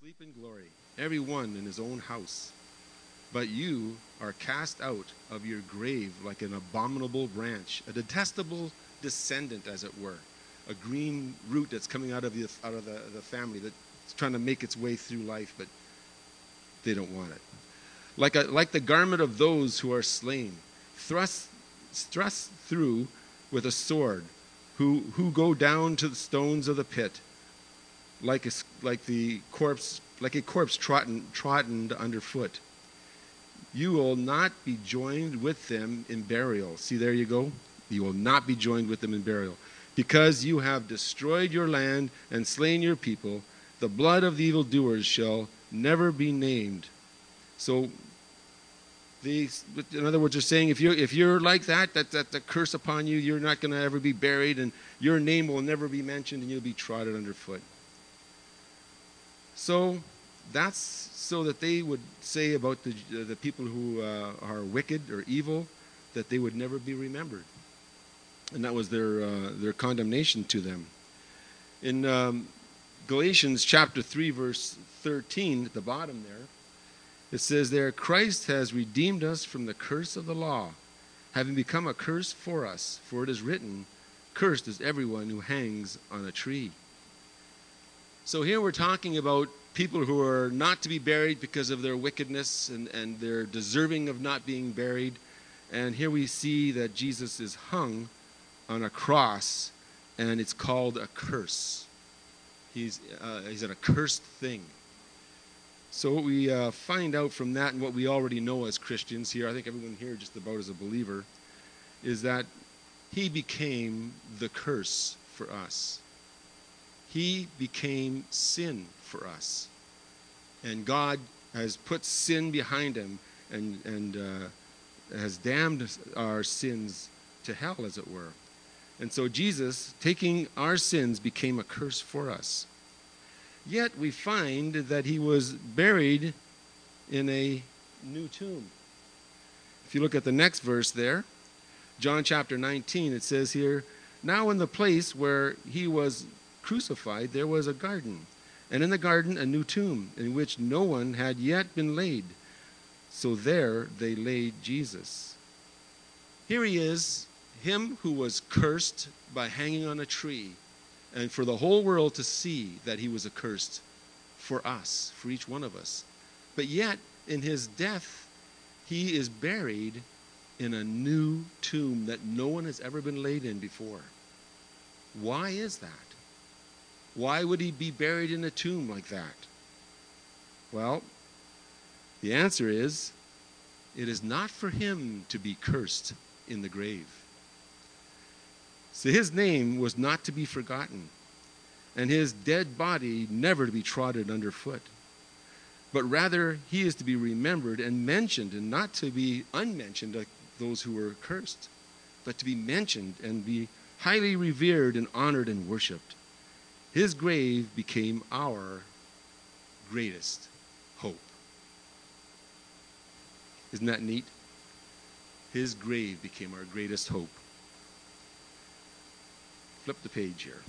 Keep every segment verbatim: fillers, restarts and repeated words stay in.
sleep in glory, every one in his own house. But you are cast out of your grave like an abominable branch, a detestable descendant, as it were, a green root that's coming out of the out of the, the family that's trying to make its way through life, but they don't want it. Like a like the garment of those who are slain, thrust thrust through with a sword, who who go down to the stones of the pit, like a, like the corpse like a corpse trodden trodden underfoot. You will not be joined with them in burial. See, there you go. You will not be joined with them in burial. Because you have destroyed your land and slain your people, the blood of the evildoers shall never be named. So, these, in other words, they're saying if you're, if you're like that, that, that's a curse upon you, you're not going to ever be buried, and your name will never be mentioned, and you'll be trodden underfoot. So, that's so that they would say about the uh, the people who uh, are wicked or evil, that they would never be remembered, and that was their uh, their condemnation to them. In um, Galatians chapter three, verse thirteen, at the bottom there, it says there, Christ has redeemed us from the curse of the law, having become a curse for us. For it is written, cursed is everyone who hangs on a tree. So here we're talking about people who are not to be buried because of their wickedness, and, and they're deserving of not being buried. And here we see that Jesus is hung on a cross, and it's called a curse. He's, uh, he's an accursed thing. So what we uh, find out from that, and what we already know as Christians here, I think everyone here just about is a believer, is that he became the curse for us. He became sin for us. And God has put sin behind him and, and uh, has damned our sins to hell, as it were. And so Jesus, taking our sins, became a curse for us. Yet we find that he was buried in a new tomb. If you look at the next verse there, John chapter nineteen, it says here, now in the place where he was crucified, there was a garden, and in the garden a new tomb, in which no one had yet been laid. So there they laid Jesus. Here he is, him who was cursed by hanging on a tree, and for the whole world to see that he was accursed for us, for each one of us. But yet, in his death, he is buried in a new tomb that no one has ever been laid in before. Why is that? Why would he be buried in a tomb like that? Well, the answer is, it is not for him to be cursed in the grave. So his name was not to be forgotten, and his dead body never to be trodden underfoot. But rather, he is to be remembered and mentioned, and not to be unmentioned like those who were cursed, but to be mentioned and be highly revered and honored and worshipped. His grave became our greatest hope. Isn't that neat? His grave became our greatest hope. Flip the page here.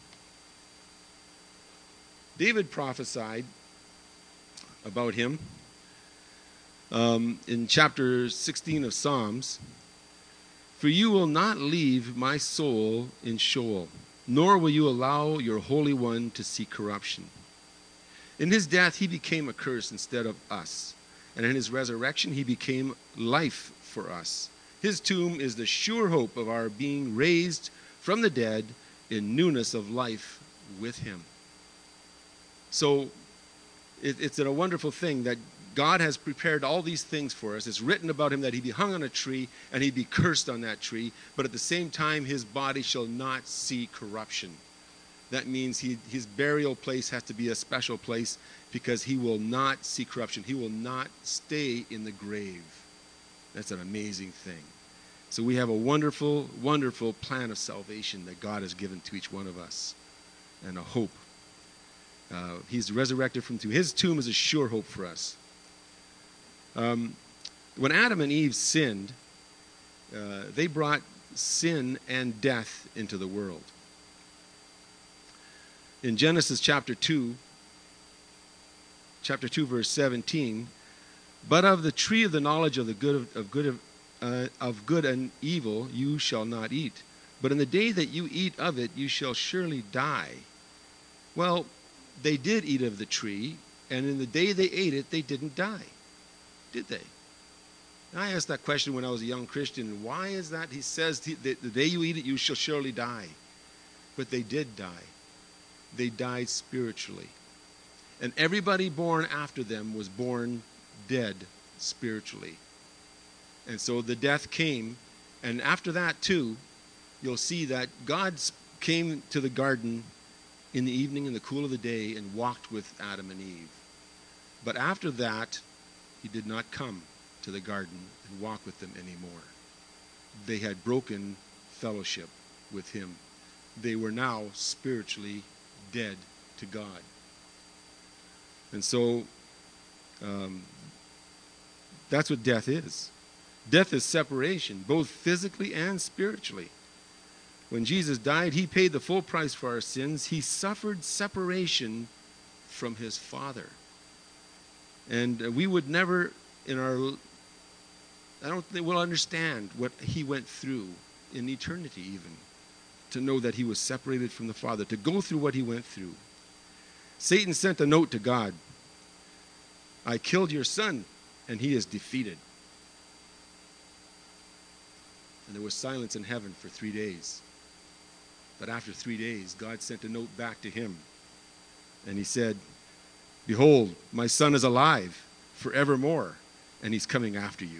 David prophesied about him um, in chapter sixteen of Psalms. For you will not leave my soul in Sheol, nor will you allow your Holy One to see corruption. In his death, he became a curse instead of us. And in his resurrection, he became life for us. His tomb is the sure hope of our being raised from the dead in newness of life with him. So it, it's a wonderful thing that God has prepared all these things for us. It's written about him that he be hung on a tree and he be cursed on that tree, but at the same time his body shall not see corruption. That means he, his burial place has to be a special place because he will not see corruption. He will not stay in the grave. That's an amazing thing. So we have a wonderful, wonderful plan of salvation that God has given to each one of us, and a hope. Uh, he's resurrected from tomb. His tomb is a sure hope for us. Um, when Adam and Eve sinned, uh, they brought sin and death into the world. In Genesis chapter two, chapter two, verse seventeen, but of the tree of the knowledge of the good of, of good of, uh, of good and evil you shall not eat. But in the day that you eat of it, you shall surely die. Well, they did eat of the tree, and in the day they ate it, they didn't die. Did they? And I asked that question when I was a young Christian. Why is that? He says, the, the day you eat it, you shall surely die. But they did die. They died spiritually. And everybody born after them was born dead spiritually. And so the death came. And after that, too, you'll see that God came to the garden in the evening in the cool of the day and walked with Adam and Eve. But after that, he did not come to the garden and walk with them anymore. They had broken fellowship with him. They were now spiritually dead to God. And so um, that's what death is. Death is separation, both physically and spiritually. When Jesus died, he paid the full price for our sins. He suffered separation from his Father. And uh, we would never, in our, I don't think we'll understand what he went through in eternity even, to know that he was separated from the Father, to go through what he went through. Satan sent a note to God. I killed your son, and he is defeated. And there was silence in heaven for three days. But after three days, God sent a note back to him. And he said, behold, my son is alive forevermore, and he's coming after you.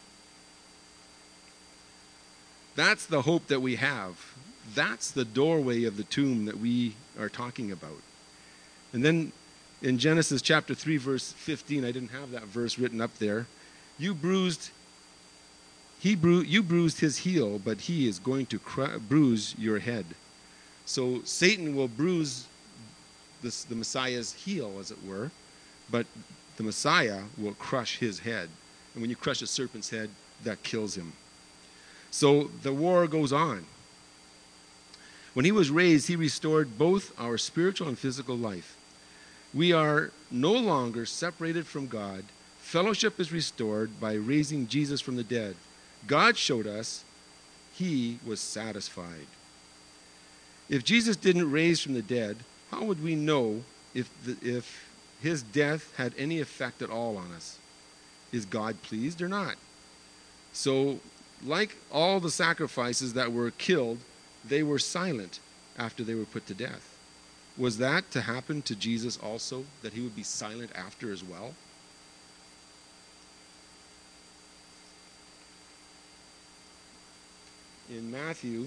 That's the hope that we have. That's the doorway of the tomb that we are talking about. And then in Genesis chapter three, verse fifteen, I didn't have that verse written up there. You bruised, he bru- you bruised his heel, but he is going to cru- bruise your head. So Satan will bruise this, the Messiah's heel, as it were, but the Messiah will crush his head. And when you crush a serpent's head, that kills him. So the war goes on. When he was raised, he restored both our spiritual and physical life. We are no longer separated from God. Fellowship is restored by raising Jesus from the dead. God showed us he was satisfied. If Jesus didn't raise from the dead, how would we know if, the, if his death had any effect at all on us? Is God pleased or not? So, like all the sacrifices that were killed, they were silent after they were put to death. Was that to happen to Jesus also, that he would be silent after as well? In Matthew,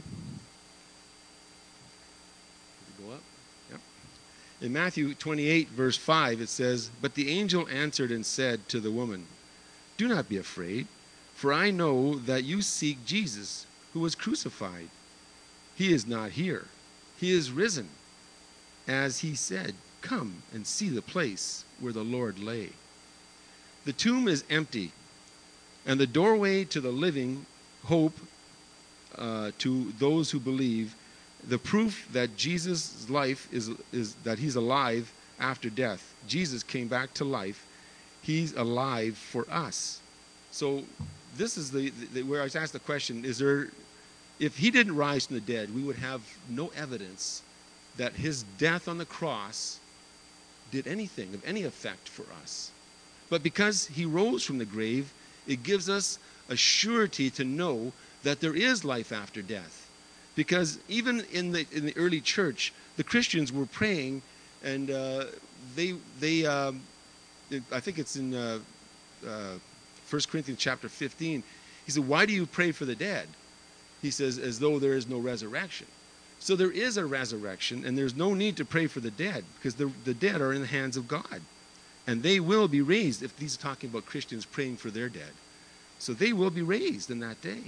go up. Yep. In Matthew twenty-eight, verse five, it says, but the angel answered and said to the woman, do not be afraid, for I know that you seek Jesus, who was crucified. He is not here. He is risen. As he said, come and see the place where the Lord lay. The tomb is empty, and the doorway to the living hope uh, to those who believe, the proof that Jesus' life is, is that he's alive after death. Jesus came back to life. He's alive for us. So this is the, the where I was asked the question, is there, if he didn't rise from the dead, we would have no evidence that his death on the cross did anything of any effect for us. But because he rose from the grave, it gives us a surety to know that there is life after death. Because even in the in the early church, the Christians were praying, and uh, they they um, I think it's in uh, uh, First Corinthians chapter fifteen. He said, "Why do you pray for the dead?" He says, "As though there is no resurrection." So there is a resurrection, and there's no need to pray for the dead, because the, the dead are in the hands of God. And they will be raised, if these are talking about Christians praying for their dead. So they will be raised in that day.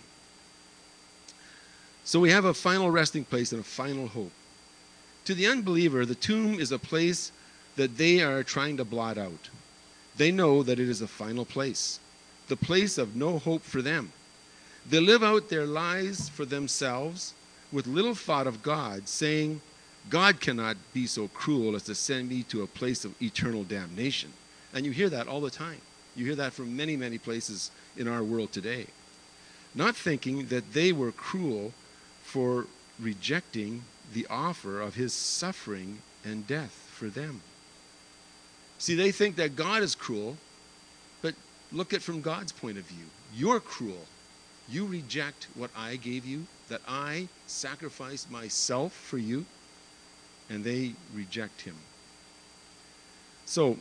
So we have a final resting place and a final hope. To the unbeliever, the tomb is a place that they are trying to blot out. They know that it is a final place, the place of no hope for them. They live out their lives for themselves, with little thought of God, saying, God cannot be so cruel as to send me to a place of eternal damnation. And you hear that all the time. You hear that from many, many places in our world today. Not thinking that they were cruel for rejecting the offer of his suffering and death for them. See, they think that God is cruel, but look at it from God's point of view. You're cruel. You reject what I gave you, that I sacrificed myself for you, and they reject him. So,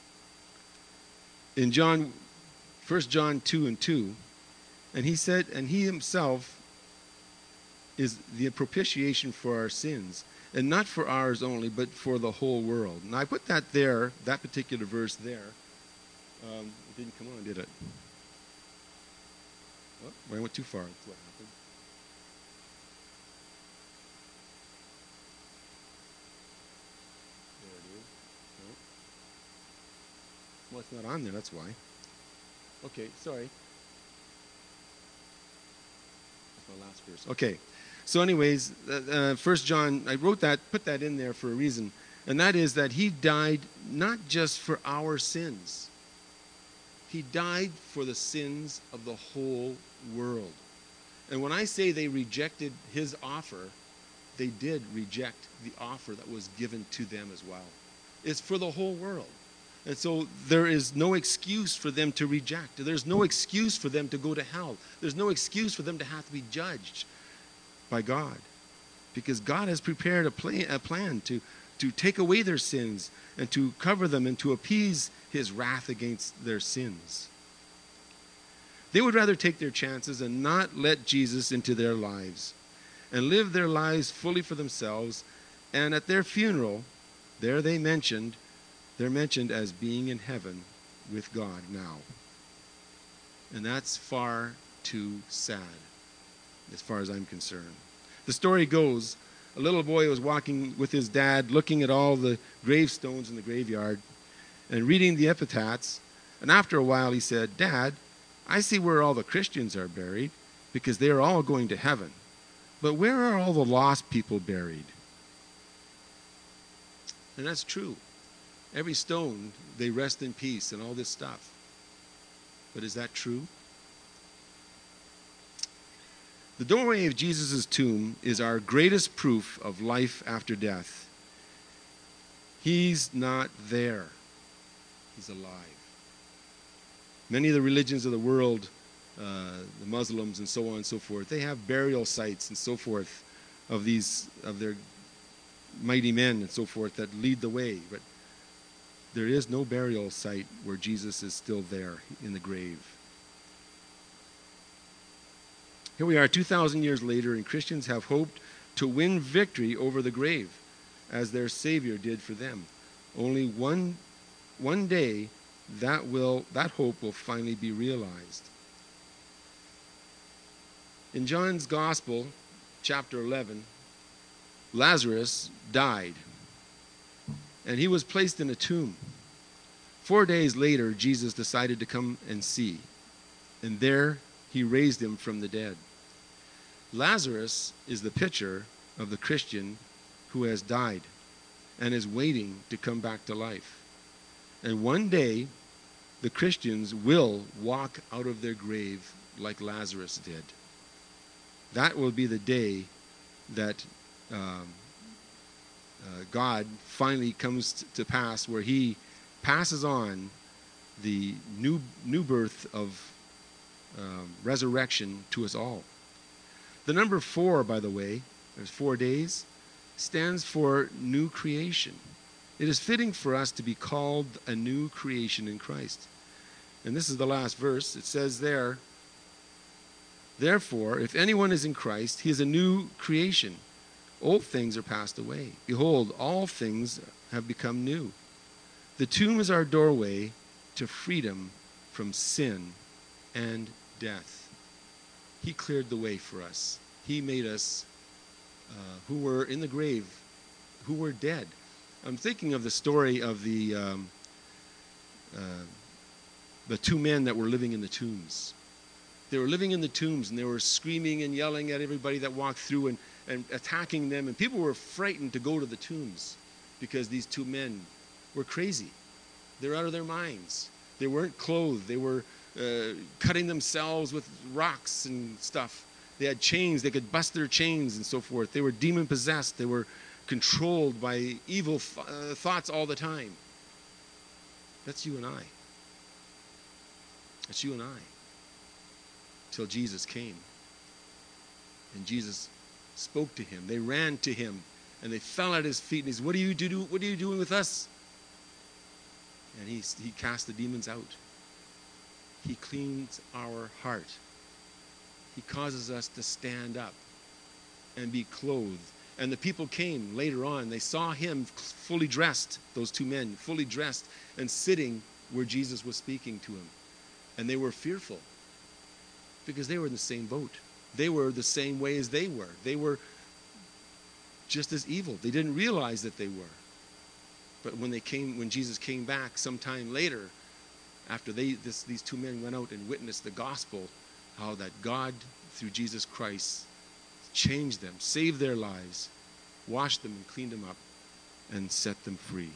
in John, First John two and two, and he said, and he himself is the propitiation for our sins, and not for ours only, but for the whole world. And I put that there, that particular verse there. Um, it didn't come on, did it? Oh, I went too far. That's what happened. There it is. No. Well, it's not on there, that's why. Okay, sorry. That's my last verse. Okay. So anyways, uh, First John, I wrote that, put that in there for a reason. And that is that he died not just for our sins. He died for the sins of the whole world. And when I say they rejected his offer, they did reject the offer that was given to them as well. It's for the whole world. And so there is no excuse for them to reject. There's no excuse for them to go to hell. There's no excuse for them to have to be judged by God. Because God has prepared a plan, a plan to, to take away their sins and to cover them and to appease his wrath against their sins. They would rather take their chances and not let Jesus into their lives and live their lives fully for themselves. And at their funeral, there they mentioned, they're mentioned as being in heaven with God now. And that's far too sad, as far as I'm concerned. The story goes, a little boy was walking with his dad, looking at all the gravestones in the graveyard and reading the epitaphs. And after a while he said, "Dad, I see where all the Christians are buried because they are all going to heaven. But where are all the lost people buried?" And that's true. Every stone, they rest in peace and all this stuff. But is that true? The doorway of Jesus' tomb is our greatest proof of life after death. He's not there. He's alive. Many of the religions of the world, uh, the Muslims and so on and so forth, they have burial sites and so forth of these, of their mighty men and so forth that lead the way. But there is no burial site where Jesus is still there in the grave. Here we are two thousand years later, and Christians have hoped to win victory over the grave, as their Savior did for them. Only one, one day, that, will, that hope will finally be realized. In John's Gospel, chapter eleven, Lazarus died, and he was placed in a tomb. Four days later, Jesus decided to come and see, and there he raised him from the dead. Lazarus is the picture of the Christian who has died and is waiting to come back to life. And one day, the Christians will walk out of their grave like Lazarus did. That will be the day that um, uh, God finally comes t- to pass, where he passes on the new new birth of um, resurrection to us all. The number four, by the way, there's four days, stands for new creation. It is fitting for us to be called a new creation in Christ. And this is the last verse. It says there, "Therefore, if anyone is in Christ, he is a new creation. Old things are passed away. Behold, all things have become new." The tomb is our doorway to freedom from sin and death. He cleared the way for us. He made us uh, who were in the grave, who were dead. I'm thinking of the story of the um, uh, the two men that were living in the tombs. They were living in the tombs, and they were screaming and yelling at everybody that walked through and, and attacking them. And people were frightened to go to the tombs because these two men were crazy. They're out of their minds. They weren't clothed. They were uh, cutting themselves with rocks and stuff. They had chains. They could bust their chains and so forth. They were demon-possessed. They were controlled by evil th- uh, thoughts all the time. That's you and I. That's you and I. Till Jesus came. And Jesus spoke to him. They ran to him. And they fell at his feet. And he said, what are you, do, what are you doing with us? And he, he cast the demons out. He cleans our heart. He causes us to stand up and be clothed. And the people came later on. They saw him fully dressed, those two men, fully dressed and sitting where Jesus was speaking to him. And they were fearful because they were in the same boat. They were the same way as they were. They were just as evil. They didn't realize that they were. But when they came, when Jesus came back sometime later, after they, this, these two men went out and witnessed the gospel, how that God, through Jesus Christ, changed them, saved their lives, washed them and cleaned them up, and set them free.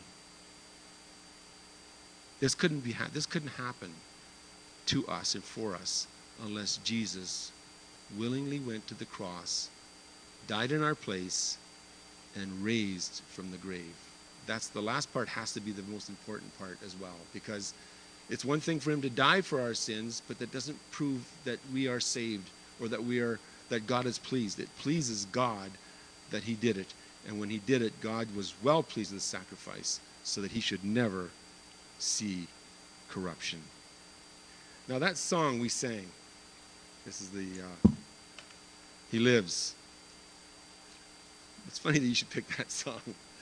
This couldn't be ha- this couldn't happen to us and for us unless Jesus willingly went to the cross, died in our place, and raised from the grave. That's the last part has to be the most important part as well, because it's one thing for him to die for our sins, but that doesn't prove that we are saved or that we are that God is pleased. It pleases God that he did it. And when he did it, God was well pleased with the sacrifice so that he should never see corruption. Now that song we sang, this is the, uh, He Lives. It's funny that you should pick that song.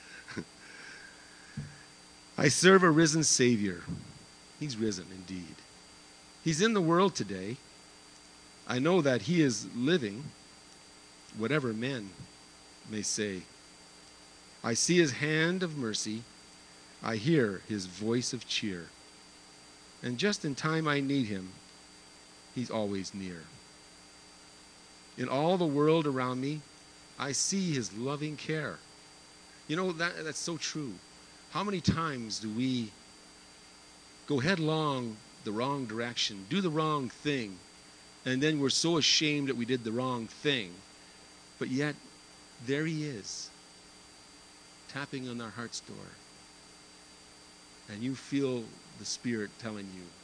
I serve a risen Savior. He's risen indeed. He's in the world today. I know that he is living, whatever men may say. I see his hand of mercy. I hear his voice of cheer. And just in time I need him, he's always near. In all the world around me, I see his loving care. You know, that that's so true. How many times do we go headlong the wrong direction, do the wrong thing, and then we're so ashamed that we did the wrong thing, but yet there he is, tapping on our heart's door, and you feel the Spirit telling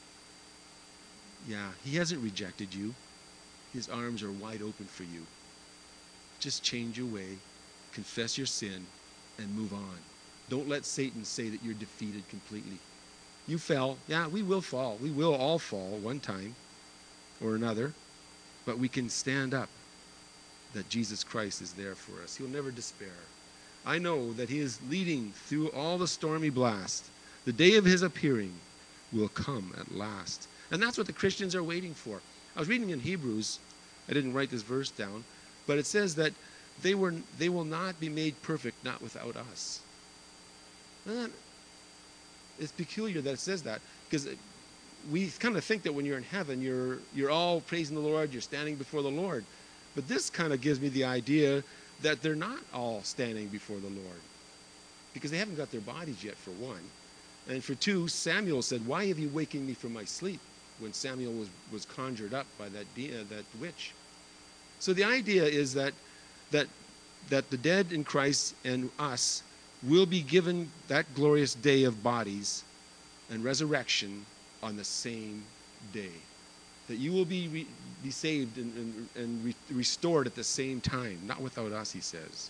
you, yeah, he hasn't rejected you. His arms are wide open for you. Just change your way, confess your sin, and move on. Don't let Satan say that you're defeated completely. You fell. Yeah, we will fall. We will all fall one time or another. But we can stand up that Jesus Christ is there for us. He'll never despair. I know that he is leading through all the stormy blast. The day of his appearing will come at last. And that's what the Christians are waiting for. I was reading in Hebrews. I didn't write this verse down. But it says that they were they will not be made perfect, not without us. And it's peculiar that it says that, because we kind of think that when you're in heaven, you're you're all praising the Lord, you're standing before the Lord. But this kind of gives me the idea that they're not all standing before the Lord, because they haven't got their bodies yet, for one. And for two, Samuel said, why have you wakened me from my sleep? When Samuel was, was conjured up by that, uh, that witch. So the idea is that, that, that the dead in Christ and us will be given that glorious day of bodies and resurrection on the same day. That you will be, re, be saved and, and, and re, restored at the same time. Not without us, he says.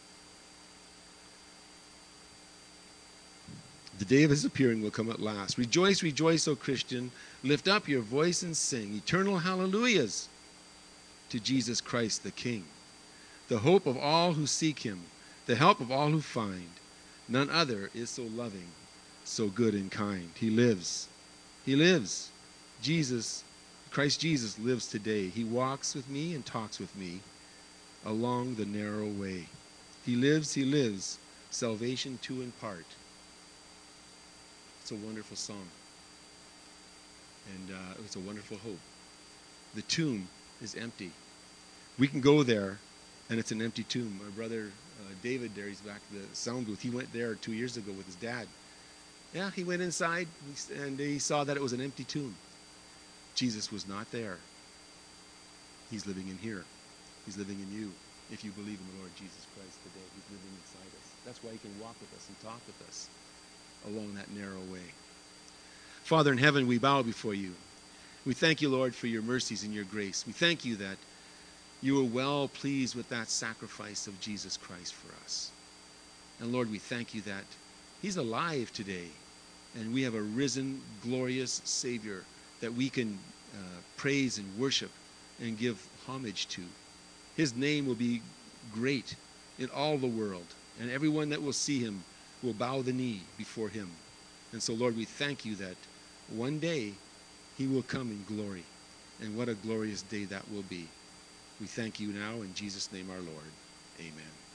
The day of his appearing will come at last. Rejoice, rejoice, O Christian. Lift up your voice and sing eternal hallelujahs to Jesus Christ the King, the hope of all who seek him, the help of all who find. None other is so loving, so good and kind. He lives. He lives. Jesus, Christ Jesus lives today. He walks with me and talks with me along the narrow way. He lives, he lives, salvation to impart. It's a wonderful song. And uh, it's a wonderful hope. The tomb is empty. We can go there, and it's an empty tomb. My brother uh, David there, he's back at the sound booth. He went there two years ago with his dad. Yeah, he went inside and he saw that it was an empty tomb. Jesus was not there. He's living in here. He's living in you. If you believe in the Lord Jesus Christ today, he's living inside us. That's why he can walk with us and talk with us along that narrow way. Father in heaven, we bow before you. We thank you, Lord, for your mercies and your grace. We thank you that you were well pleased with that sacrifice of Jesus Christ for us. And Lord, we thank you that he's alive today, and we have a risen, glorious Savior that we can uh, praise and worship and give homage to. His name will be great in all the world, and everyone that will see him will bow the knee before him. And so, Lord, we thank you that one day he will come in glory, and what a glorious day that will be. We thank you now in Jesus' name our Lord. Amen.